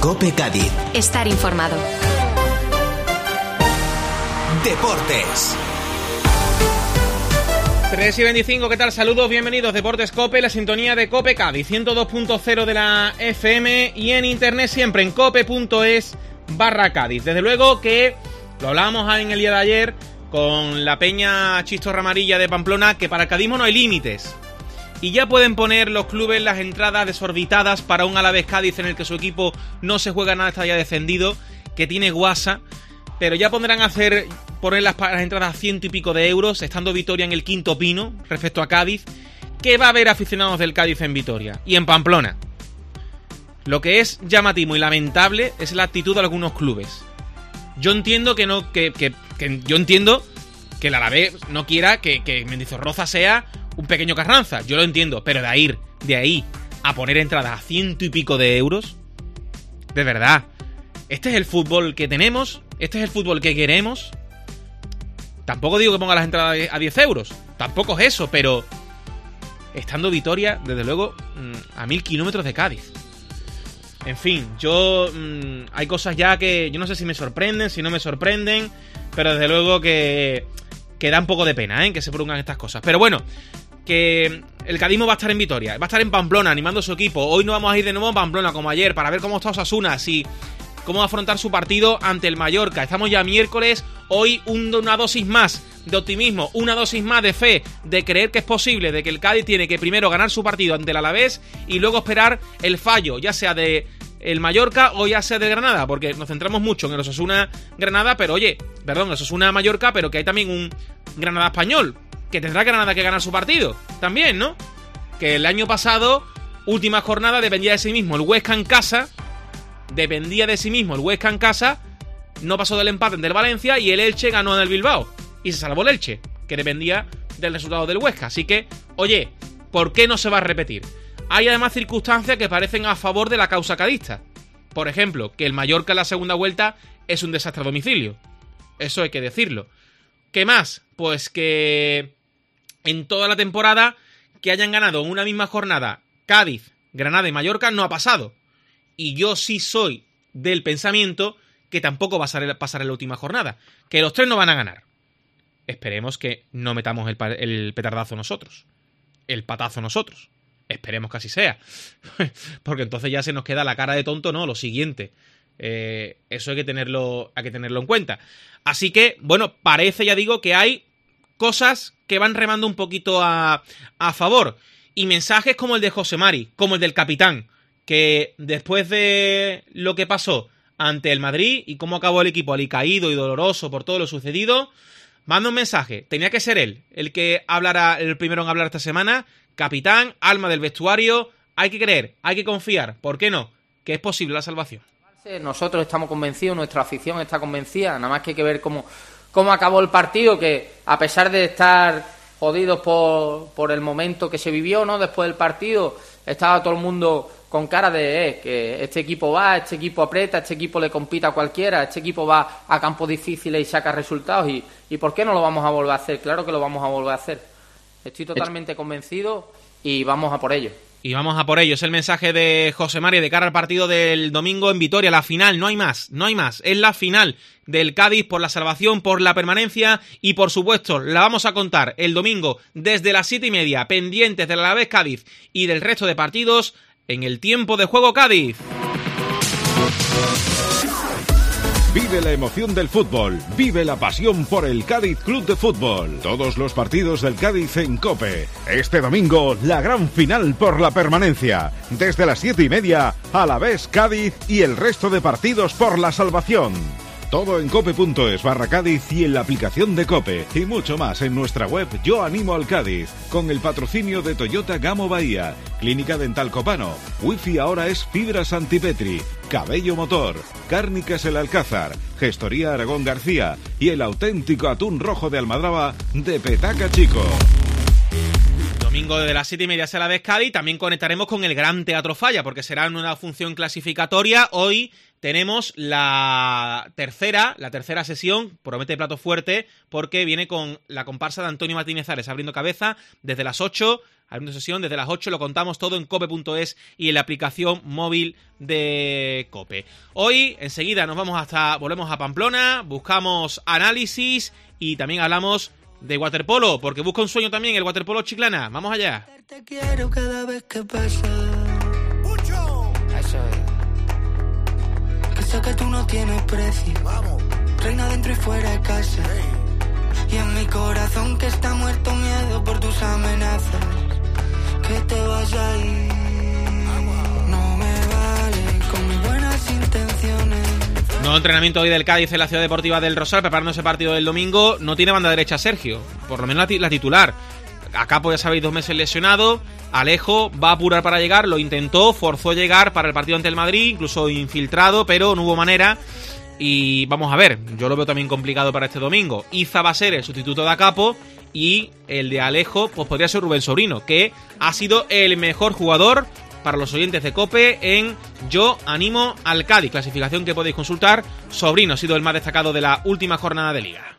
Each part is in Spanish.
COPE Cádiz. Estar informado. Deportes. 3:25, ¿qué tal? Saludos, bienvenidos. Deportes COPE, la sintonía de COPE Cádiz, 102.0 de la FM y en internet siempre en cope.es/Cádiz. Desde luego que lo hablábamos en el día de ayer con la peña Chistorra Amarilla de Pamplona, que para el cadismo no hay límites. Y ya pueden poner los clubes las entradas desorbitadas para un Alavés Cádiz en el que su equipo no se juega nada, está ya descendido, que tiene guasa. Pero ya pondrán a poner las entradas a 100 y pico de euros, estando Vitoria en el quinto pino respecto a Cádiz. ¿Qué va a haber aficionados del Cádiz en Vitoria y en Pamplona? Lo que es llamativo y lamentable es la actitud de algunos clubes. Yo entiendo que el Alavés no quiera que Mendizorroza sea un pequeño Carranza, yo lo entiendo, pero de ahí a poner entradas a 100 y pico de euros, de verdad, ¿este es el fútbol que tenemos? ¿Este es el fútbol que queremos? Tampoco digo que ponga las entradas a 10 euros, tampoco es eso, pero estando Vitoria, desde luego, a 1000 kilómetros de Cádiz. En fin, hay cosas ya que yo no sé si me sorprenden, si no me sorprenden, pero desde luego que da un poco de pena, que se pongan estas cosas. Pero bueno, que el cadismo va a estar en Vitoria, va a estar en Pamplona animando a su equipo. Hoy no vamos a ir de nuevo a Pamplona como ayer para ver cómo está Osasuna, cómo va a afrontar su partido ante el Mallorca. Estamos ya miércoles, hoy una dosis más de optimismo, una dosis más de fe, de creer que es posible, de que el Cádiz tiene que primero ganar su partido ante el Alavés y luego esperar el fallo, ya sea de el Mallorca o ya sea de Granada, porque nos centramos mucho en el Osasuna-Granada, pero el Osasuna-Mallorca, pero que hay también un Granada-Español, que tendrá Granada que ganar su partido, también, ¿no? Que el año pasado, última jornada, dependía de sí mismo el Huesca en casa, no pasó del empate del Valencia y el Elche ganó en el Bilbao, y se salvó el Elche, que dependía del resultado del Huesca, así que, oye, ¿por qué no se va a repetir? Hay además circunstancias que parecen a favor de la causa cadista. Por ejemplo, que el Mallorca en la segunda vuelta es un desastre a domicilio. Eso hay que decirlo. ¿Qué más? Pues que en toda la temporada que hayan ganado en una misma jornada Cádiz, Granada y Mallorca no ha pasado. Y yo sí soy del pensamiento que tampoco va a pasar en la última jornada. Que los tres no van a ganar. Esperemos que no metamos el petardazo nosotros. El patazo nosotros. Esperemos que así sea. Porque entonces ya se nos queda la cara de tonto, ¿no? Lo siguiente. Eso hay que tenerlo en cuenta. Así que, bueno, parece, ya digo, que hay cosas que van remando un poquito a favor. Y mensajes como el de José Mari, como el del capitán, que después de lo que pasó ante el Madrid y cómo acabó el equipo alicaído y doloroso por todo lo sucedido, manda un mensaje. Tenía que ser él el que hablara, el primero en hablar esta semana. Capitán, alma del vestuario, hay que creer, hay que confiar, ¿por qué no? Que es posible la salvación. Nosotros estamos convencidos, nuestra afición está convencida, nada más que hay que ver cómo acabó el partido, que a pesar de estar jodidos por el momento que se vivió, ¿no? Después del partido, estaba todo el mundo con cara de que este equipo este equipo aprieta, este equipo le compite a cualquiera, este equipo va a campos difíciles y saca resultados, y ¿por qué no lo vamos a volver a hacer? Claro que lo vamos a volver a hacer. Estoy totalmente convencido y vamos a por ello. Y vamos a por ello. Es el mensaje de José Mari de cara al partido del domingo en Vitoria. La final, no hay más. Es la final del Cádiz por la salvación, por la permanencia y, por supuesto, la vamos a contar el domingo desde las 7:30, pendientes del Alavés Cádiz y del resto de partidos en el Tiempo de Juego Cádiz. Vive la emoción del fútbol, vive la pasión por el Cádiz Club de Fútbol. Todos los partidos del Cádiz en COPE. Este domingo, la gran final por la permanencia. Desde las 7:30, Alavés Cádiz y el resto de partidos por la salvación. Todo en cope.es/Cádiz y en la aplicación de COPE. Y mucho más en nuestra web Yo Animo al Cádiz, con el patrocinio de Toyota Gamo Bahía, Clínica Dental Copano, Wi-Fi ahora es Fibra Santipetri, Cabello Motor, Cárnicas El Alcázar, Gestoría Aragón García y el auténtico atún rojo de Almadraba de Petaca Chico. Domingo de las 7:30 se la vez Cádiz. También conectaremos con el Gran Teatro Falla, porque será en una función clasificatoria. Hoy tenemos la tercera sesión, promete plato fuerte, porque viene con la comparsa de Antonio Martínez Ares abriendo cabeza desde las 8, Abriendo sesión desde las 8, lo contamos todo en cope.es y en la aplicación móvil de Cope. Hoy, enseguida, volvemos a Pamplona, buscamos análisis y también hablamos de waterpolo, porque busca un sueño también el waterpolo Chiclana. Vamos allá. Te quiero cada vez que pasa. ¡Mucho! Eso es. Que sé que tú no tienes precio. Vamos. Reina dentro y fuera de casa. Hey. Y en mi corazón que está muerto miedo por tus amenazas. Que te vas a ir. No me vale con mis buenas intenciones. Nuevo entrenamiento hoy del Cádiz en la Ciudad Deportiva del Rosal, preparando ese partido del domingo. No tiene banda derecha Sergio, por lo menos la titular. Acá, pues ya sabéis, 2 meses lesionado. Alejo va a apurar para llegar, lo intentó, forzó llegar para el partido ante el Madrid, incluso infiltrado, pero no hubo manera. Y vamos a ver, yo lo veo también complicado para este domingo. Iza va a ser el sustituto de Acapo y el de Alejo pues podría ser Rubén Sobrino, que ha sido el mejor jugador para los oyentes de Cope en Yo Animo al Cádiz, clasificación que podéis consultar. Sobrino ha sido el más destacado de la última jornada de Liga.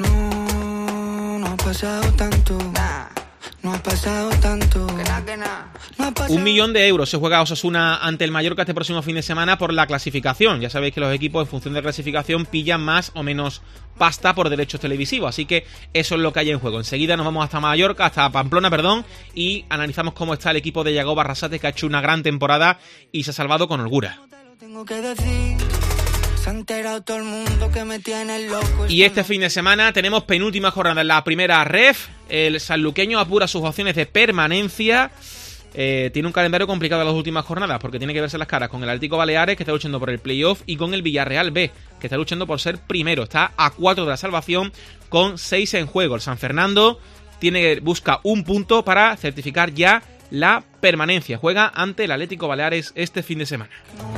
No ha pasado tanto. No ha pasado tanto. No ha pasado. 1 millón de euros se juega Osasuna ante el Mallorca este próximo fin de semana por la clasificación. Ya sabéis que los equipos, en función de clasificación, pillan más o menos pasta por derechos televisivos. Así que eso es lo que hay en juego. Enseguida nos vamos hasta Pamplona, y analizamos cómo está el equipo de Yago Barrasate, que ha hecho una gran temporada y se ha salvado con holgura. Tengo que decir. Se ha enterado todo el mundo que me tiene loco. Y este fin de semana tenemos penúltima jornada en la primera ref. El sanluqueño apura sus opciones de permanencia. Tiene un calendario complicado en las últimas jornadas, porque tiene que verse las caras con el Atlético Baleares, que está luchando por el playoff, y con el Villarreal B, que está luchando por ser primero. Está a 4 de la salvación, con 6 en juego. El San Fernando busca un punto para certificar ya la permanencia. Juega ante el Atlético Baleares este fin de semana.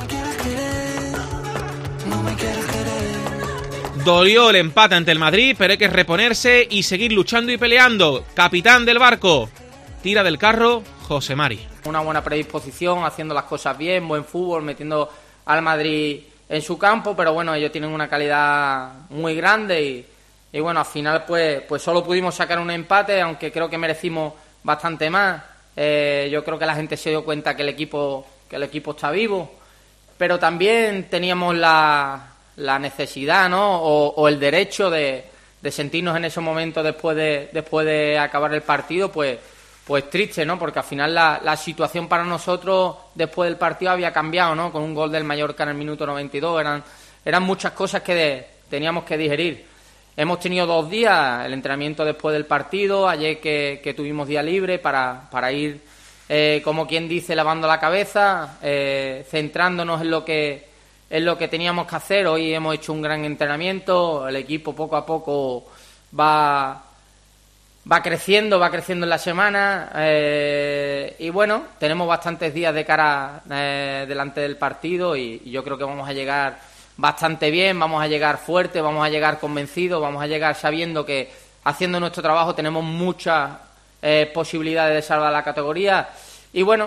Dolió el empate ante el Madrid, pero hay que reponerse y seguir luchando y peleando. Capitán del barco, tira del carro José Mari. Una buena predisposición, haciendo las cosas bien, buen fútbol, metiendo al Madrid en su campo, pero bueno, ellos tienen una calidad muy grande y bueno, al final pues solo pudimos sacar un empate, aunque creo que merecimos bastante más. Yo creo que la gente se dio cuenta que el equipo está vivo, pero también teníamos la necesidad, ¿no? O el derecho de sentirnos en esos momentos después de acabar el partido, pues triste, ¿no? Porque al final la situación para nosotros después del partido había cambiado, ¿no? Con un gol del Mallorca en el minuto 92, eran muchas cosas que teníamos que digerir. Hemos tenido 2 días, el entrenamiento después del partido, ayer que tuvimos día libre para ir, como quien dice, lavando la cabeza, centrándonos en lo que teníamos que hacer. Hoy hemos hecho un gran entrenamiento, el equipo poco a poco va creciendo en la semana, y bueno, tenemos bastantes días de cara delante del partido y yo creo que vamos a llegar bastante bien, vamos a llegar fuerte, vamos a llegar convencidos, vamos a llegar sabiendo que haciendo nuestro trabajo tenemos muchas posibilidades de salvar la categoría y bueno,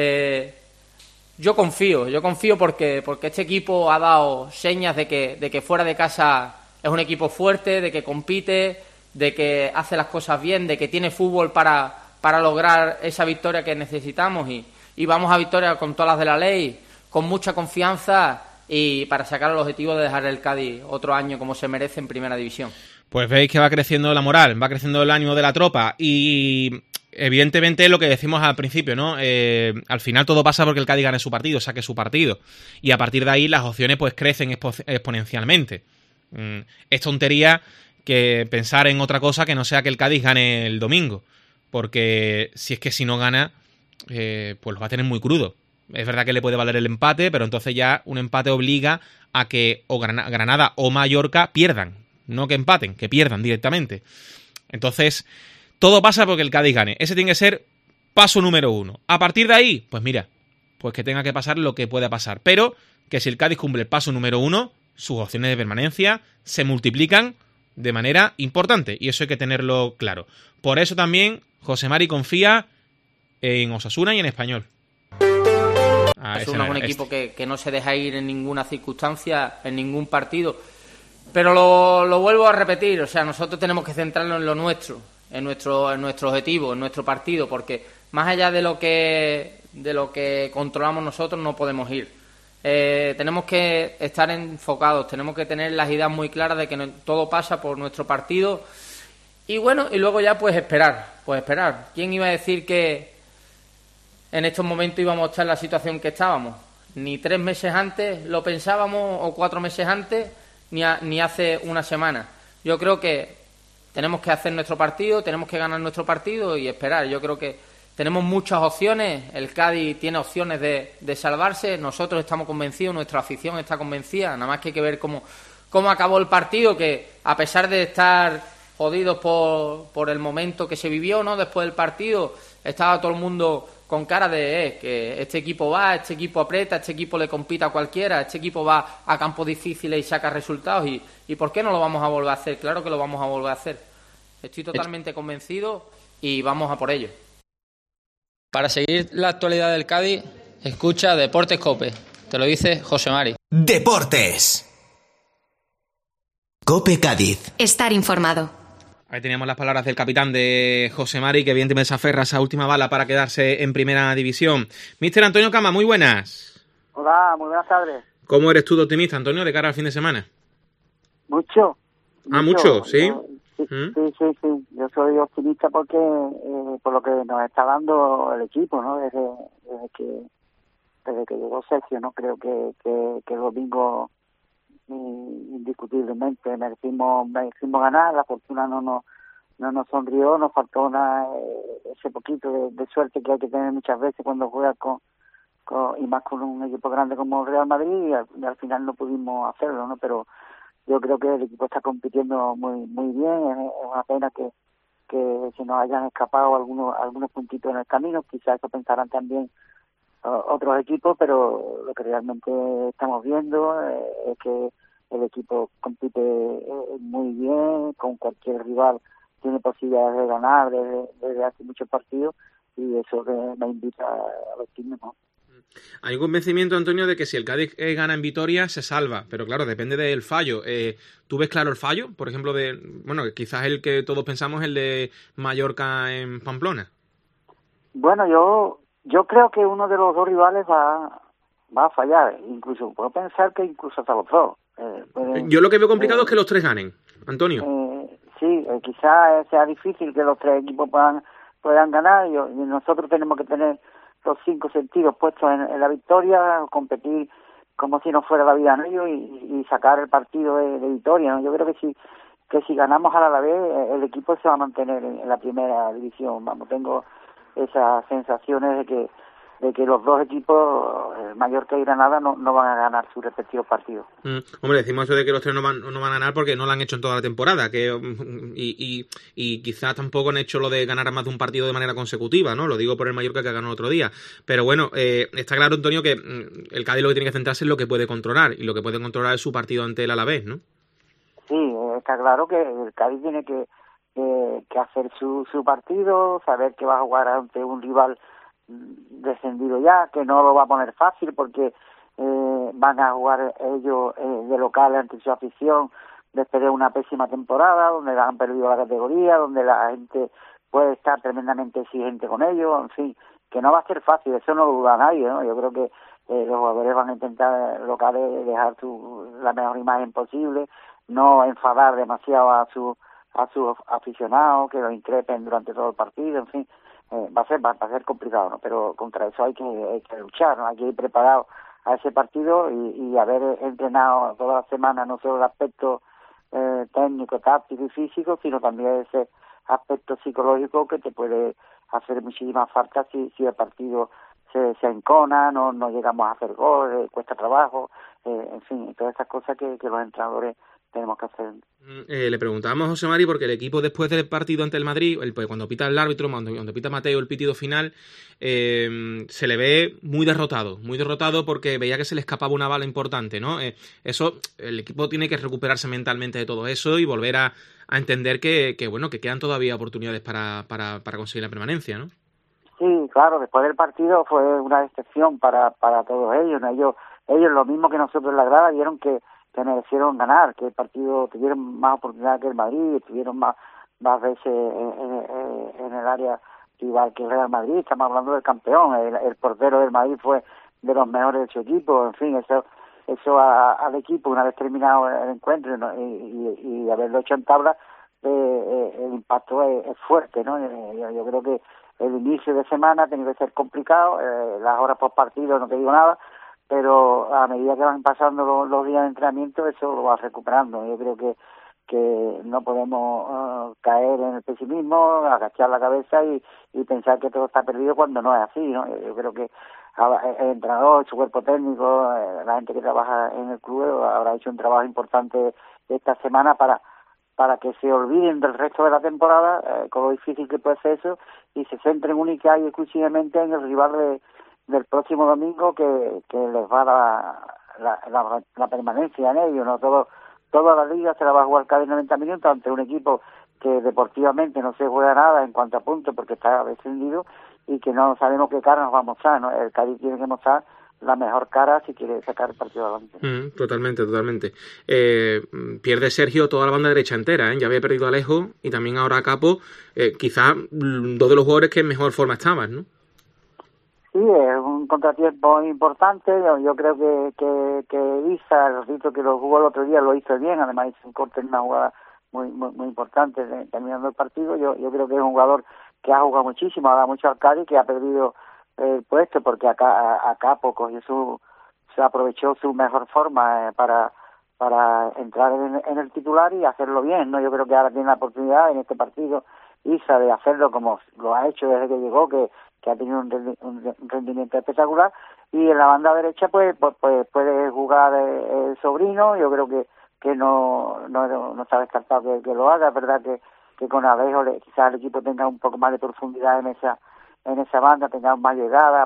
yo confío porque este equipo ha dado señas de que fuera de casa es un equipo fuerte, de que compite, de que hace las cosas bien, de que tiene fútbol para lograr esa victoria que necesitamos y vamos a victoria con todas las de la ley, con mucha confianza y para sacar el objetivo de dejar el Cádiz otro año como se merece en Primera División. Pues veis que va creciendo la moral, va creciendo el ánimo de la tropa y evidentemente lo que decimos al principio, ¿no? Al final todo pasa porque el Cádiz gane su partido, saque su partido y a partir de ahí las opciones pues crecen exponencialmente. Es tontería que pensar en otra cosa que no sea que el Cádiz gane el domingo, porque si no gana pues lo va a tener muy crudo. Es verdad que le puede valer el empate, pero entonces ya un empate obliga a que o Granada o Mallorca pierdan, no que empaten, que pierdan directamente. Entonces todo pasa porque el Cádiz gane. Ese tiene que ser paso número 1. A partir de ahí, pues mira, pues que tenga que pasar lo que pueda pasar, pero que si el Cádiz cumple el paso número 1, sus opciones de permanencia se multiplican de manera importante y eso hay que tenerlo claro. Por eso también José Mari confía en Osasuna y en Español. Osasuna es un equipo que no se deja ir en ninguna circunstancia, en ningún partido, pero lo vuelvo a repetir, o sea, nosotros tenemos que centrarnos en lo nuestro, en nuestro objetivo, en nuestro partido, porque más allá de lo que controlamos nosotros, no podemos ir. Tenemos que estar enfocados, tenemos que tener las ideas muy claras de que todo pasa por nuestro partido y bueno, y luego ya pues esperar. ¿Quién iba a decir que en estos momentos íbamos a estar en la situación que estábamos? Ni 3 meses antes lo pensábamos, o 4 meses antes, ni hace una semana. Yo creo que tenemos que hacer nuestro partido, tenemos que ganar nuestro partido y esperar. Yo creo que tenemos muchas opciones, el Cádiz tiene opciones de salvarse, nosotros estamos convencidos, nuestra afición está convencida, nada más que hay que ver cómo acabó el partido, que a pesar de estar jodidos por el momento que se vivió, ¿no? Después del partido, estaba todo el mundo con cara de que este equipo este equipo aprieta, este equipo le compite a cualquiera, este equipo va a campos difíciles y saca resultados, y ¿por qué no lo vamos a volver a hacer? Claro que lo vamos a volver a hacer. Estoy totalmente convencido y vamos a por ello. Para seguir la actualidad del Cádiz, escucha Deportes COPE. Te lo dice José Mari. Deportes. COPE Cádiz. Estar informado. Ahí teníamos las palabras del capitán de José Mari, que evidentemente se aferra a esa última bala para quedarse en primera división. Míster Antonio Cama, muy buenas. Hola, muy buenas tardes. ¿Cómo eres tú de optimista, Antonio, de cara al fin de semana? Mucho. Mucho, ¿sí? Sí. Yo soy optimista porque por lo que nos está dando el equipo, ¿no? Desde que llegó Sergio, ¿no? Creo que el domingo indiscutiblemente merecimos ganar. La fortuna no nos sonrió, nos faltó ese poquito de suerte que hay que tener muchas veces cuando juegas y más con un equipo grande como el Real Madrid, y al final no pudimos hacerlo, ¿no? Pero yo creo que el equipo está compitiendo muy bien. Es una pena que se nos hayan escapado algunos puntitos en el camino. Quizás eso pensarán también otros equipos, pero lo que realmente estamos viendo es que el equipo compite muy bien, con cualquier rival tiene posibilidades de ganar desde hace muchos partidos, y eso me invita al optimismo. Hay un convencimiento, Antonio, de que si el Cádiz gana en Vitoria, se salva. Pero claro, depende del fallo. ¿Tú ves claro el fallo? Por ejemplo, quizás el que todos pensamos es el de Mallorca en Pamplona. Bueno, yo creo que uno de los dos rivales va a fallar. Incluso puedo pensar que incluso hasta los dos. Yo lo que veo complicado es que los 3 ganen, Antonio. Sí, quizás sea difícil que los 3 equipos puedan ganar, y nosotros tenemos que tener los 5 sentidos puestos en la victoria, competir como si no fuera la vida en ello y sacar el partido de victoria, ¿no? Yo creo que si ganamos al Alavés, el equipo se va a mantener en la primera división. Tengo esas sensaciones de que los dos equipos, Mallorca y Granada, no van a ganar sus respectivos partidos. Hombre, decimos eso de que los 3 no van a ganar porque no lo han hecho en toda la temporada, y quizás tampoco han hecho lo de ganar más de un partido de manera consecutiva, ¿no? Lo digo por el Mallorca que ganó otro día. Pero bueno, está claro, Antonio, que el Cádiz lo que tiene que centrarse es lo que puede controlar, y lo que puede controlar es su partido ante el Alavés, ¿no? Sí, está claro que el Cádiz tiene que hacer su partido, saber que va a jugar ante un rival descendido ya, que no lo va a poner fácil porque van a jugar ellos de local ante su afición después de una pésima temporada, donde han perdido la categoría, donde la gente puede estar tremendamente exigente con ellos, en fin, que no va a ser fácil, eso no lo duda nadie, ¿no? Yo creo que los jugadores van a intentar locales dejar la mejor imagen posible, no enfadar demasiado a sus aficionados, que los increpen durante todo el partido, en fin. Va a ser complicado, ¿no? Pero contra eso hay que luchar, ¿no? Hay que ir preparado a ese partido y haber entrenado toda la semana no solo el aspecto técnico, táctico y físico, sino también ese aspecto psicológico que te puede hacer muchísima falta si el partido se encona, no llegamos a hacer gol, cuesta trabajo, en fin, todas esas cosas que los entrenadores tenemos que hacer. Le preguntábamos a José Mari porque el equipo, después del partido ante el Madrid, cuando pita el árbitro, cuando pita Mateo el pitido final, se le ve muy derrotado porque veía que se le escapaba una bala importante, ¿no? El equipo tiene que recuperarse mentalmente de todo eso y volver a entender que quedan todavía oportunidades para conseguir la permanencia, ¿no? Sí, claro, después del partido fue una decepción para todos ellos, ¿no? Ellos lo mismo que nosotros en la grada vieron que merecieron ganar, que el partido tuvieron más oportunidad que el Madrid, estuvieron más veces en el área igual que el Real Madrid, estamos hablando del campeón, el portero del Madrid fue de los mejores de su equipo, en fin, eso al equipo, una vez terminado el encuentro, ¿no? y haberlo hecho en tabla, el impacto es fuerte, ¿no? Yo creo que el inicio de semana ha tenido que ser complicado, las horas post partido no te digo nada, pero a medida que van pasando los días de entrenamiento eso lo va recuperando. Yo creo que no podemos caer en el pesimismo, agachar la cabeza y pensar que todo está perdido cuando no es así, ¿no? Yo creo que el entrenador, su cuerpo técnico, la gente que trabaja en el club habrá hecho un trabajo importante esta semana para que se olviden del resto de la temporada, con lo difícil que puede ser eso, y se centren única y exclusivamente en el rival del próximo domingo que les va a la permanencia en ello, ¿no? Toda la liga se la va a jugar cada 90 minutos ante un equipo que deportivamente no se juega nada en cuanto a puntos porque está descendido y que no sabemos qué cara nos va a mostrar, ¿no? El Cádiz tiene que mostrar la mejor cara si quiere sacar el partido adelante. Totalmente. Pierde Sergio toda la banda derecha entera, ¿eh? Ya había perdido a Alejo y también ahora a Capo, quizás dos de los jugadores que en mejor forma estaban, ¿no? Sí, es un contratiempo importante. Yo creo que Isa, el ratito que lo jugó el otro día, lo hizo bien. Además hizo un corte en una jugada muy importante terminando el partido. Yo creo que es un jugador que ha jugado muchísimo, ha dado mucho al Cádiz, que ha perdido el puesto porque acá cogió se aprovechó su mejor forma para entrar en el titular y hacerlo bien, ¿no? Yo creo que ahora tiene la oportunidad en este partido Isa de hacerlo como lo ha hecho desde que llegó, que ha tenido un rendimiento espectacular, y en la banda derecha pues puede jugar el Sobrino. Yo creo que no está descartado que lo haga. Es verdad que con Alejo quizás el equipo tenga un poco más de profundidad en esa banda, tenga más llegada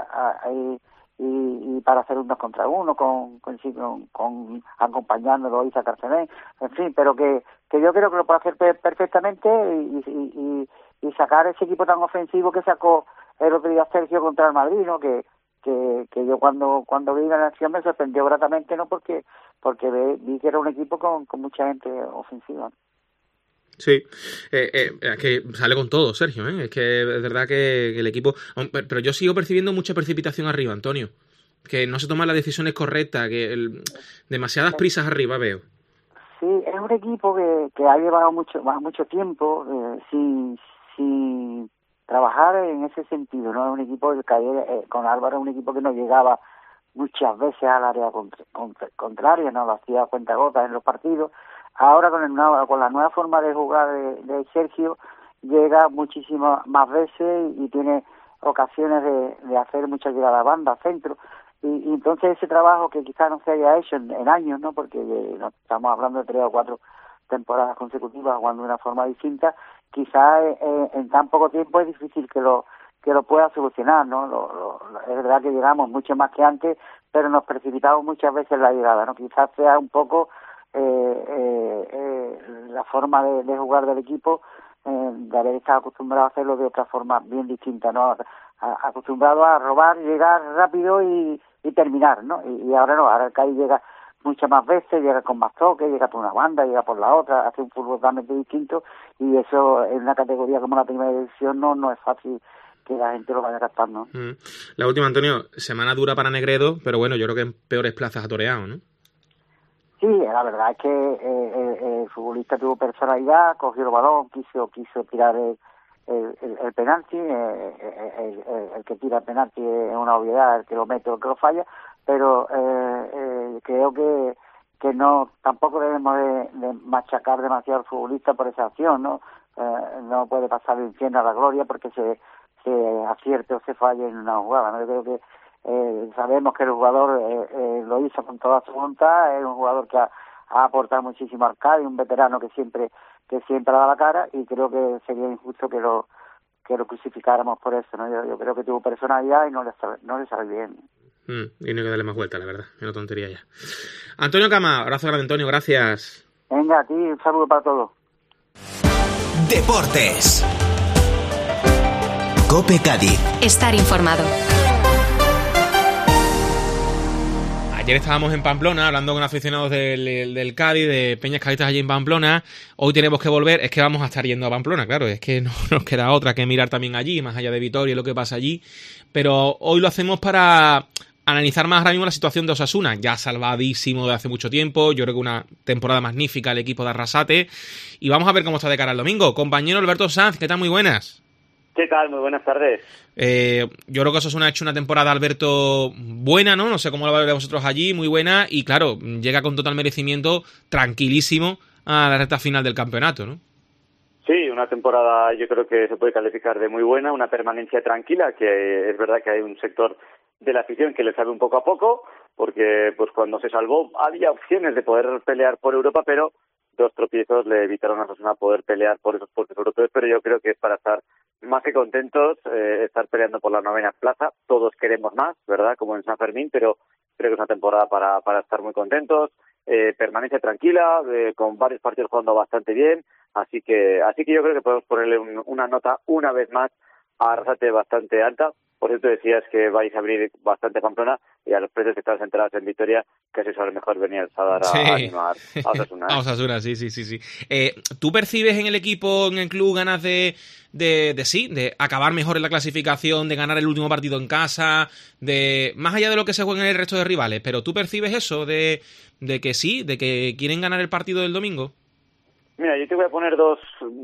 y para hacer un 2 contra 1 con acompañándolo Isa Carcené, en fin, pero que yo creo que lo puede hacer perfectamente y sacar ese equipo tan ofensivo que sacó el otro día Sergio contra el Madrid, ¿no? Que yo cuando vi la acción me sorprendió gratamente, ¿no? Porque vi que era un equipo con mucha gente ofensiva. Sí, que sale con todo, Sergio, ¿eh? Es que es verdad que el equipo... Pero yo sigo percibiendo mucha precipitación arriba, Antonio. Que no se toman las decisiones correctas, demasiadas prisas arriba veo. Sí, es un equipo que ha llevado mucho tiempo sin trabajar en ese sentido, ¿no? Es un equipo que con Álvaro, un equipo que no llegaba muchas veces al área contraria, ¿no? Lo hacía a cuentagotas en los partidos. Ahora con la nueva forma de jugar de Sergio llega muchísimas más veces y tiene ocasiones de hacer muchas llegadas a banda, centro, y entonces ese trabajo que quizás no se haya hecho en años, ¿no? Porque estamos hablando de 3 o 4 temporadas consecutivas jugando de una forma distinta, quizás en tan poco tiempo es difícil que lo pueda solucionar, ¿no? Es verdad que llegamos mucho más que antes, pero nos precipitamos muchas veces en la llegada, ¿no? Quizás sea un poco la forma de jugar del equipo, de haber estado acostumbrado a hacerlo de otra forma bien distinta, ¿no? Acostumbrado a robar, llegar rápido y terminar, ¿no? Y ahora no, ahora el Cádiz llega muchas más veces, llega con más toques, llega por una banda, llega por la otra, hace un fútbol totalmente distinto, y eso en una categoría como la primera división no es fácil que la gente lo vaya captando. La última, Antonio, semana dura para Negredo, pero bueno, yo creo que en peores plazas ha toreado, ¿no? Sí, la verdad es que el futbolista tuvo personalidad, cogió el balón, quiso tirar el penalti, el que tira el penalti es una obviedad, el que lo mete o el que lo falla, pero creo que no, tampoco debemos de machacar demasiado al futbolista por esa acción, ¿no? No puede pasar del infierno a la gloria porque se acierte o se falle en una jugada, ¿no? Yo creo que sabemos que el jugador lo hizo con toda su voluntad, es un jugador que ha aportado muchísimo al Cádiz, un veterano que siempre da la cara, y creo que sería injusto que lo crucificáramos por eso, ¿no? Yo creo que tuvo personalidad y no le sale bien. Y no hay que darle más vuelta, la verdad, es una tontería ya. Antonio Cama, abrazo grande, Antonio, gracias. Venga, a ti, un saludo para todos. Deportes. COPE Cádiz. Estar informado. Ayer estábamos en Pamplona hablando con aficionados del Cádiz, de Peñas Cadistas allí en Pamplona. Hoy tenemos que volver, es que vamos a estar yendo a Pamplona, claro, es que no nos queda otra que mirar también allí, más allá de Vitoria y lo que pasa allí. Pero hoy lo hacemos para analizar más ahora mismo la situación de Osasuna, ya salvadísimo de hace mucho tiempo. Yo creo que una temporada magnífica el equipo de Arrasate. Y vamos a ver cómo está de cara al domingo. Compañero Alberto Sanz, ¿qué tal? Muy buenas. ¿Qué tal? Muy buenas tardes. Yo creo que Osasuna ha hecho una temporada, Alberto, buena, ¿no? No sé cómo lo veis vosotros allí, muy buena. Y claro, llega con total merecimiento, tranquilísimo, a la recta final del campeonato, ¿no? Sí, una temporada yo creo que se puede calificar de muy buena, una permanencia tranquila, que es verdad que hay un sector de la afición que le sabe un poco a poco, porque pues cuando se salvó había opciones de poder pelear por Europa, pero dos tropiezos le evitaron a Osasuna poder pelear por esos puestos europeos, pero yo creo que es para estar más que contentos, estar peleando por la 9ª plaza. Todos queremos más, ¿verdad? Como en San Fermín, pero creo que es una temporada para estar muy contentos. Permanencia tranquila, con varios partidos jugando bastante bien, así que yo creo que podemos ponerle una nota una vez más a Arrasate bastante alta. Por cierto, decías que vais a abrir bastante Pamplona, y a los precios que están centrados en Vitoria, casi suele mejor venir el Sadar a animar a Osasuna. A Osasuna, sí. ¿Tú percibes en el equipo, en el club, ganas de acabar mejor en la clasificación, de ganar el último partido en casa, de más allá de lo que se juega en el resto de rivales? ¿Pero tú percibes eso de que sí, de que quieren ganar el partido del domingo? Mira, yo te voy a poner dos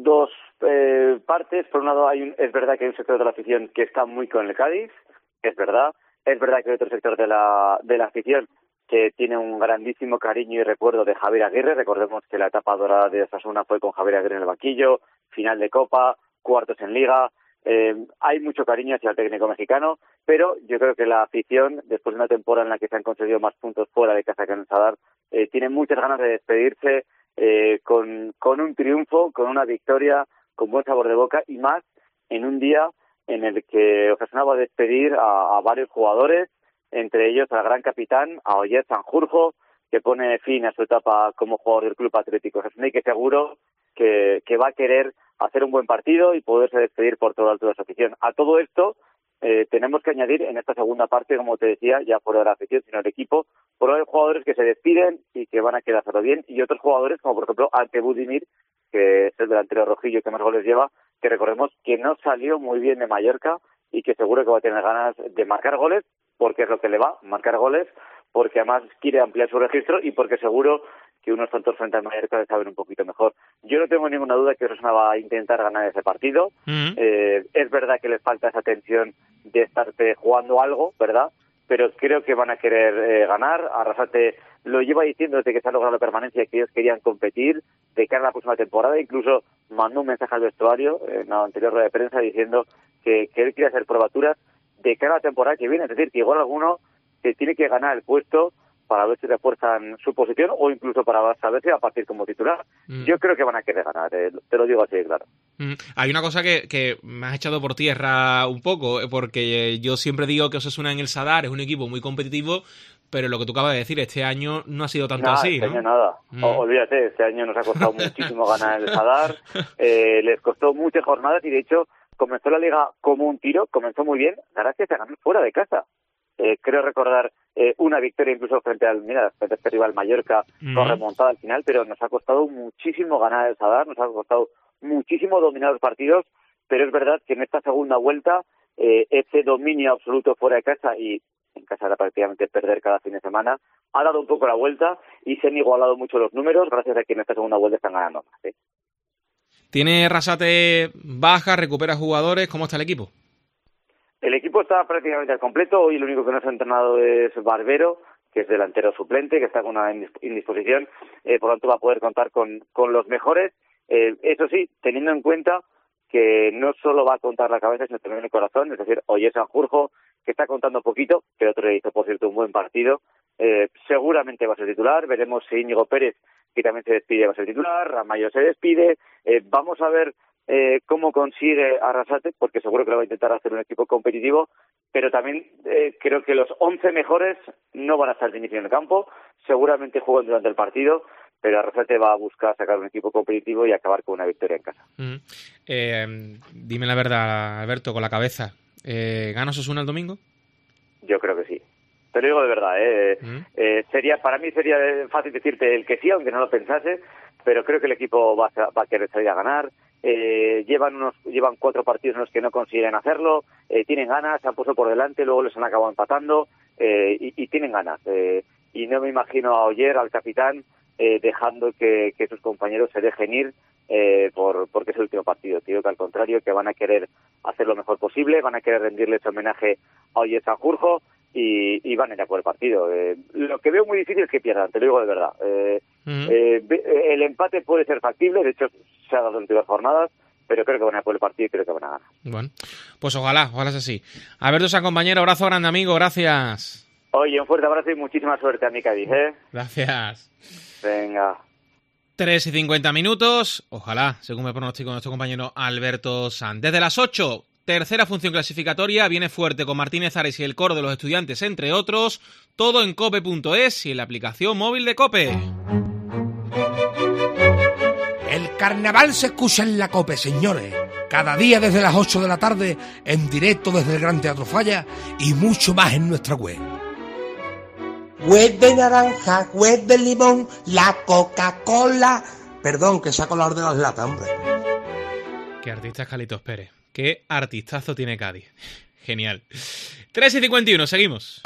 partes. Por un lado, es verdad que hay un sector de la afición que está muy con el Cádiz, es verdad. Es verdad que hay otro sector de la afición que tiene un grandísimo cariño y recuerdo de Javier Aguirre. Recordemos que la etapa dorada de Osasuna fue con Javier Aguirre en el banquillo, final de Copa, cuartos en Liga. Hay mucho cariño hacia el técnico mexicano, pero yo creo que la afición, después de una temporada en la que se han conseguido más puntos fuera de casa que en el Sadar, tiene muchas ganas de despedirse con un triunfo, con una victoria, con buen sabor de boca, y más en un día en el que Osasuna va a despedir a varios jugadores, entre ellos al gran capitán, a Oyer Sanjurjo, que pone fin a su etapa como jugador del Club Atlético Osasuna, y que seguro que va a querer hacer un buen partido y poderse despedir por todo alto de su afición. A todo esto tenemos que añadir en esta segunda parte, como te decía, ya fuera de la afición, sino el equipo, por hay jugadores que se despiden y que van a quedarse bien, y otros jugadores, como por ejemplo Ante Budimir, que es el delantero rojillo que más goles lleva, que recordemos que no salió muy bien de Mallorca y que seguro que va a tener ganas de marcar goles, porque es lo que le va, marcar goles, porque además quiere ampliar su registro y porque seguro que unos tantos frente al Mallorca le saben un poquito mejor. Yo no tengo ninguna duda que Osasuna va a intentar ganar ese partido. Es verdad que les falta esa tensión de estarte jugando algo, ¿verdad? Pero creo que van a querer ganar. Arrasate lo lleva diciendo desde que se ha logrado la permanencia, que ellos querían competir de cara a la próxima temporada. Incluso mandó un mensaje al vestuario en la anterior rueda de prensa diciendo que él quiere hacer probaturas de cara a la temporada que viene. Es decir, que igual alguno que tiene que ganar el puesto para ver si refuerzan su posición o incluso para saber si va a partir como titular. Yo creo que van a querer ganar, te lo digo así, claro. Hay una cosa que me has echado por tierra un poco, porque yo siempre digo que Osasuna en el Sadar es un equipo muy competitivo, pero lo que tú acabas de decir, este año no ha sido tanto así, este ¿no? año nada. Olvídate, este año nos ha costado muchísimo ganar el Sadar, les costó muchas jornadas y de hecho comenzó la liga como un tiro, comenzó muy bien, gracias a ganar fuera de casa. Creo recordar una victoria incluso frente a este rival Mallorca con remontada al final, pero nos ha costado muchísimo ganar el Sadar, nos ha costado muchísimo dominar los partidos, pero es verdad que en esta segunda vuelta ese dominio absoluto fuera de casa, y en casa era prácticamente perder cada fin de semana, ha dado un poco la vuelta y se han igualado mucho los números gracias a que en esta segunda vuelta están ganando más. ¿Tiene Arrasate baja, recupera jugadores? ¿Cómo está el equipo? El equipo está prácticamente al completo. Hoy lo único que no se ha entrenado es Barbero, que es delantero suplente, que está con una indisposición. Por lo tanto, va a poder contar con los mejores. Eso sí, teniendo en cuenta que no solo va a contar la cabeza, sino también el corazón. Es decir, Oyer Sanjurjo, que está contando poquito, que otro le hizo, por cierto, un buen partido. Seguramente va a ser titular. Veremos si Íñigo Pérez, que también se despide, va a ser titular. Ramallo se despide. Vamos a ver cómo consigue Arrasate, porque seguro que lo va a intentar hacer un equipo competitivo, pero también creo que los 11 mejores no van a estar de inicio en el campo, seguramente juegan durante el partido, pero Arrasate va a buscar sacar un equipo competitivo y acabar con una victoria en casa. Dime la verdad, Alberto, con la cabeza, ¿gana Osasuna el domingo? Yo creo que sí. Te lo digo de verdad, para mí sería fácil decirte el que sí, aunque no lo pensase, pero creo que el equipo va a querer salir a ganar. Llevan 4 partidos en los que no consiguen hacerlo, tienen ganas, se han puesto por delante, luego les han acabado empatando y tienen ganas. Y no me imagino a Oller, al capitán, dejando que sus compañeros se dejen ir porque es el último partido. Tío, que al contrario, que van a querer hacer lo mejor posible, van a querer rendirle ese homenaje a Oller Sanjurjo y van a ir a por el partido. Lo que veo muy difícil es que pierdan, te lo digo de verdad. El empate puede ser factible, de hecho se ha dado en todas las jornadas, pero creo que van a ir por el partido y creo que van a ganar. Bueno, pues ojalá sea así. Alberto San compañero, abrazo grande, amigo, gracias. Oye, un fuerte abrazo y muchísima suerte a mi Cádiz, Gracias. Venga. 3:50, ojalá, según me pronostico nuestro compañero Alberto San. Desde las 8, tercera función clasificatoria, viene fuerte con Martínez Ares y el coro de los estudiantes, entre otros, todo en cope.es y en la aplicación móvil de COPE. El carnaval se escucha en la COPE, señores. Cada día desde las 8 de la tarde, en directo desde el Gran Teatro Falla y mucho más en nuestra web. Web de naranja, web de limón, la Coca-Cola. Perdón, que saco la orden de las latas, hombre. Qué artista es Carlitos Pérez. Qué artistazo tiene Cádiz. Genial. 3:51, seguimos.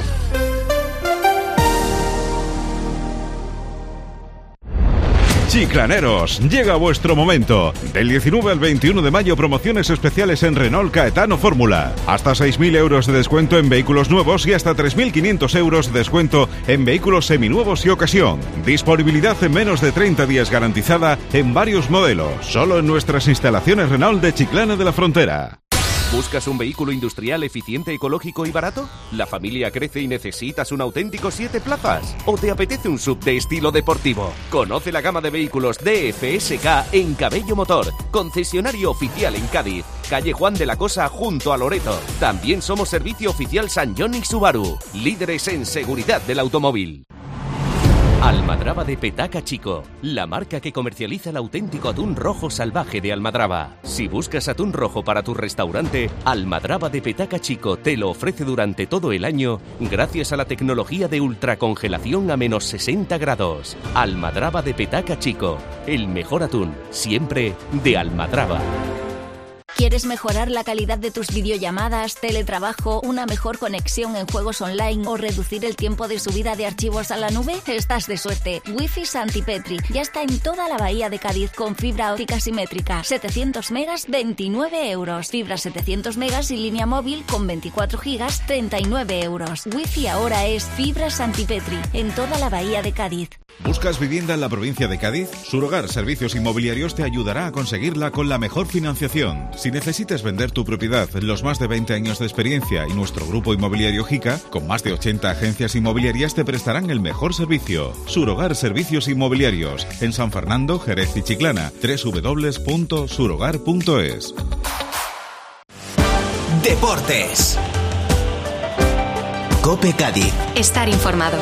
Chiclaneros, llega vuestro momento. Del 19 al 21 de mayo, promociones especiales en Renault Caetano Fórmula. Hasta 6.000 euros de descuento en vehículos nuevos y hasta 3.500 euros de descuento en vehículos seminuevos y ocasión. Disponibilidad en menos de 30 días garantizada en varios modelos. Solo en nuestras instalaciones Renault de Chiclana de la Frontera. ¿Buscas un vehículo industrial eficiente, ecológico y barato? ¿La familia crece y necesitas un auténtico 7 plazas? ¿O te apetece un SUV de estilo deportivo? Conoce la gama de vehículos DFSK en Cabello Motor, concesionario oficial en Cádiz, calle Juan de la Cosa junto a Loreto. También somos servicio oficial San John y Subaru, líderes en seguridad del automóvil. Almadraba de Petaca Chico, la marca que comercializa el auténtico atún rojo salvaje de Almadraba. Si buscas atún rojo para tu restaurante, Almadraba de Petaca Chico te lo ofrece durante todo el año gracias a la tecnología de ultracongelación a menos 60 grados. Almadraba de Petaca Chico, el mejor atún, siempre de Almadraba. ¿Quieres mejorar la calidad de tus videollamadas, teletrabajo, una mejor conexión en juegos online o reducir el tiempo de subida de archivos a la nube? Estás de suerte. Wi-Fi Santipetri ya está en toda la bahía de Cádiz con fibra óptica simétrica. 700 megas, 29 euros. Fibra 700 megas y línea móvil con 24 gigas, 39 euros. Wi-Fi ahora es fibra Santipetri en toda la bahía de Cádiz. ¿Buscas vivienda en la provincia de Cádiz? Surogar Servicios Inmobiliarios te ayudará a conseguirla con la mejor financiación. Si necesitas vender tu propiedad, los más de 20 años de experiencia y nuestro grupo inmobiliario JICA, con más de 80 agencias inmobiliarias, te prestarán el mejor servicio. Surogar Servicios Inmobiliarios, en San Fernando, Jerez y Chiclana. www.surogar.es. Deportes. COPE Cádiz. Estar informado.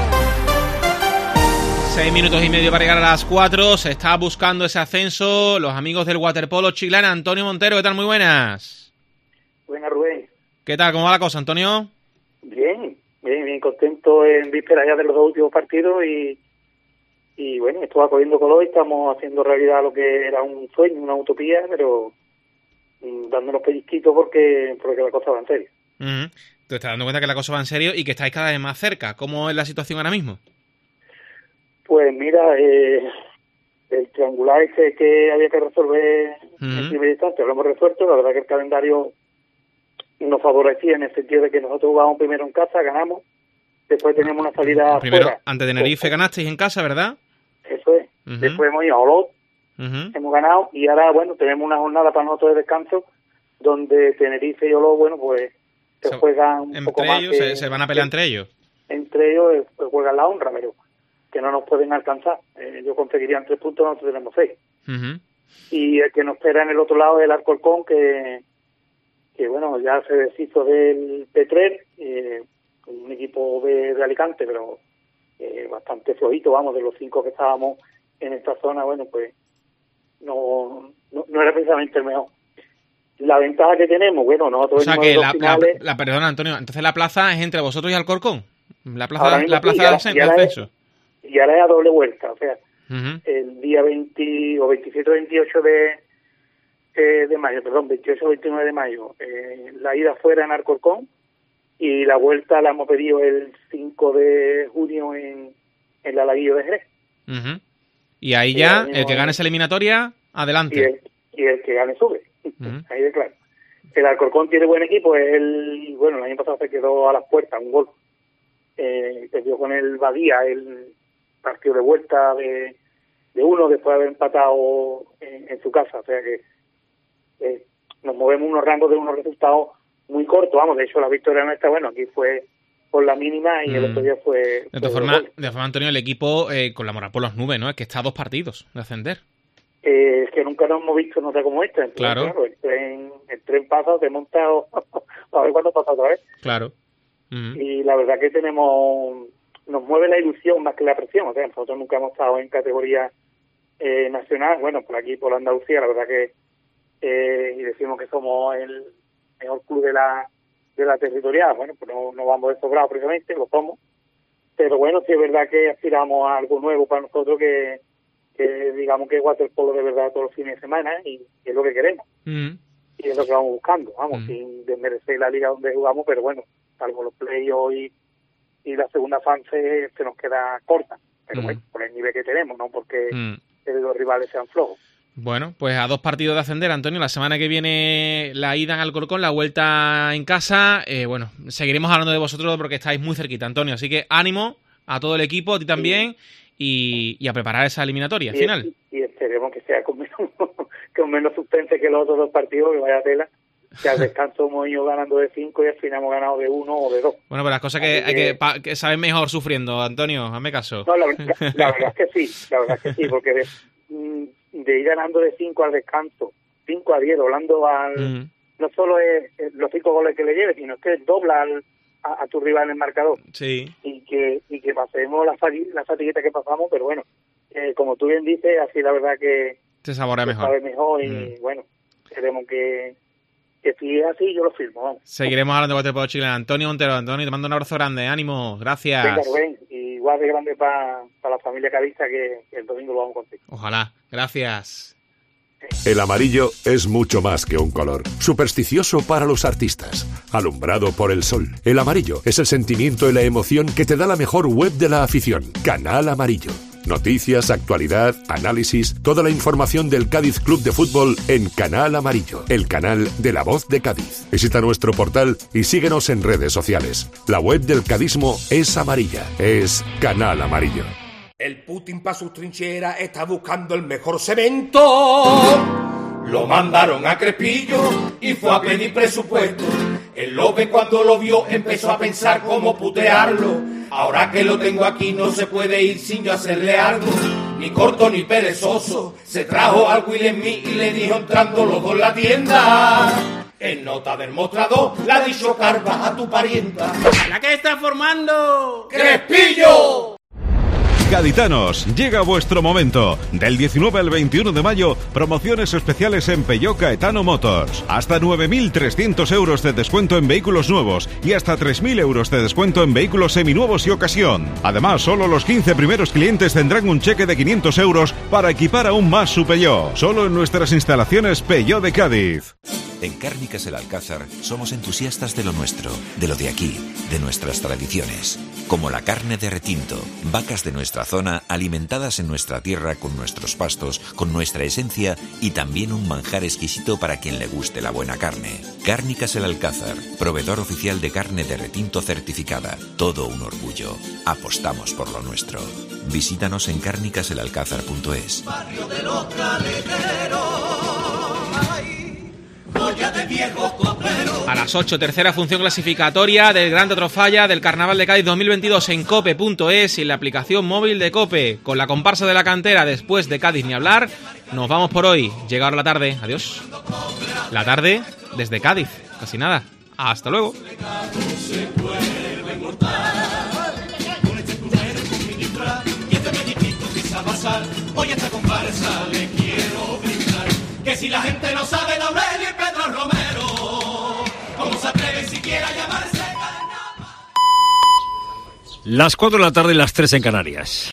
6 minutos y medio para llegar a las 4. Se está buscando ese ascenso. Los amigos del waterpolo Chiclana. Antonio Montero, ¿qué tal? Muy buenas. Buenas, Rubén. ¿Qué tal? ¿Cómo va la cosa, Antonio? Bien contento en vísperas ya de los 2 últimos partidos y bueno, esto va cogiendo color y estamos haciendo realidad lo que era un sueño, una utopía, pero dándonos pellizquitos porque la cosa va en serio. ¿Te estás dando cuenta que la cosa va en serio y que estáis cada vez más cerca? ¿Cómo es la situación ahora mismo? Pues mira, el triangular ese que había que resolver en primera instancia lo hemos resuelto. La verdad que el calendario nos favorecía en el sentido de que nosotros jugamos primero en casa, ganamos, después teníamos una salida primero, fuera. Ante Tenerife ganasteis en casa, ¿verdad? Eso es. Después hemos ido a Olot, hemos ganado y ahora, bueno, tenemos una jornada para nosotros de descanso donde Tenerife y Olot, bueno, pues se juegan un poco más. Se van a pelear entre ellos. Entre ellos juegan la honra, pero que no nos pueden alcanzar. Ellos conseguirían 3 puntos, nosotros tenemos 6. Y el que nos espera en el otro lado es el Alcorcón, que bueno, ya se deshizo del P3, un equipo de Alicante, pero bastante flojito, vamos, de los 5 que estábamos en esta zona, bueno, pues no era precisamente el mejor. La ventaja que tenemos, bueno, nosotros o sea que perdona, Antonio, entonces la plaza es entre vosotros y Alcorcón. La plaza de ascenso. Y ahora es a doble vuelta, o sea, el día 20 o 27 o 28 de mayo, perdón, 28 o 29 de mayo, la ida fuera en Alcorcón y la vuelta la hemos pedido el 5 de junio en la Laguillo de Jerez. Y ahí ya, el que gane esa eliminatoria, adelante. Y el que gane sube, ahí de claro. El Alcorcón tiene buen equipo, el año pasado se quedó a las puertas, un gol. Perdió con el Badía el partido de vuelta de uno después de haber empatado en su casa, o sea que nos movemos unos rangos de unos resultados muy cortos, vamos, de hecho la victoria nuestra, aquí fue por la mínima y el otro día fue... De todas formas, Antonio, el equipo con la moral por las nubes, ¿no? Es que está a 2 partidos de ascender. Es que nunca nos hemos visto nota como esta. Entonces, claro. El tren pasa, te monta a ver cuándo pasa otra vez. Claro. Y la verdad que nos mueve la ilusión más que la presión. O sea, nosotros nunca hemos estado en categoría nacional. Bueno, por aquí, por Andalucía, la verdad que y decimos que somos el mejor club de la territorial. Bueno, pues no vamos de sobrado precisamente, lo somos. Pero bueno, sí es verdad que aspiramos a algo nuevo para nosotros que digamos que es waterpolo de verdad todos los fines de semana y es lo que queremos. Y es lo que vamos buscando, sin desmerecer la liga donde jugamos, pero bueno, salvo los playoffs y la segunda fase se nos queda corta, pero bueno, por el nivel que tenemos, no porque los rivales sean flojos. Bueno, pues a 2 partidos de ascender, Antonio. La semana que viene la ida en Alcorcón, la vuelta en casa. Seguiremos hablando de vosotros porque estáis muy cerquita, Antonio. Así que ánimo a todo el equipo, a ti también, y a preparar esa eliminatoria final. Y esperemos que sea con menos suspense que los otros 2 partidos, que vaya tela. Que al descanso hemos ido ganando de 5 y al final hemos ganado de 1 o de 2. Bueno, pero las cosas que saben mejor sufriendo, Antonio, hazme caso. No, la verdad es que sí, porque de ir ganando de 5 al descanso, 5-10, doblando no solo es los 5 goles que le lleves, sino que dobla a tu rival en el marcador. Sí. Y que pasemos la fatiguita que pasamos, pero bueno, como tú bien dices, así la verdad que se saborea mejor. Sabe mejor y bueno, queremos que si es así, yo lo firmo. Vamos. Seguiremos hablando de waterpolo chileno. Antonio Montero, Antonio, te mando un abrazo grande, ánimo, gracias. Venga, Rubén, igual de grande para la familia cadista que el domingo lo vamos contigo. Ojalá, gracias. El amarillo es mucho más que un color. Supersticioso para los artistas. Alumbrado por el sol. El amarillo es el sentimiento y la emoción que te da la mejor web de la afición. Canal Amarillo. Noticias, actualidad, análisis, toda la información del Cádiz Club de Fútbol en Canal Amarillo, el canal de La Voz de Cádiz. Visita nuestro portal y síguenos en redes sociales. La web del cadismo es amarilla, es Canal Amarillo. El Putin para sus trincheras está buscando el mejor cemento. Lo mandaron a Crespillo y fue a pedir presupuesto. El López cuando lo vio empezó a pensar cómo putearlo. Ahora que lo tengo aquí no se puede ir sin yo hacerle algo. Ni corto ni perezoso. Se trajo al Will Smith y le dijo entrando los dos en la tienda. En nota del mostrador le ha dicho Carva a tu parienta. ¿La que está formando? ¡Crespillo! Gaditanos, llega vuestro momento. Del 19 al 21 de mayo, promociones especiales en Peugeot Caetano Motors. Hasta 9.300 euros de descuento en vehículos nuevos y hasta 3.000 euros de descuento en vehículos seminuevos y ocasión. Además, solo los 15 primeros clientes tendrán un cheque de 500 euros para equipar aún más su Peugeot. Solo en nuestras instalaciones Peugeot de Cádiz. En Cárnicas El Alcázar somos entusiastas de lo nuestro, de lo de aquí, de nuestras tradiciones. Como la carne de retinto, vacas de nuestra zona alimentadas en nuestra tierra con nuestros pastos, con nuestra esencia y también un manjar exquisito para quien le guste la buena carne. Cárnicas El Alcázar, proveedor oficial de carne de retinto certificada. Todo un orgullo. Apostamos por lo nuestro. Visítanos en cárnicaselalcázar.es. Barrio de los Caleteros. A las 8, tercera función clasificatoria del Gran Teatro Falla del Carnaval de Cádiz 2022 en cope.es y en la aplicación móvil de Cope. Con la comparsa de la cantera después de Cádiz ni hablar, nos vamos por hoy. Llega ahora la tarde, adiós. La tarde desde Cádiz, casi nada. Hasta luego. Hoy esta comparsa le quiero brindar que si la gente no sabe de Aurelio y Pedro Romero, ¿cómo se atreve siquiera a llamarse carnaval? Las 4 de la tarde y las 3 en Canarias.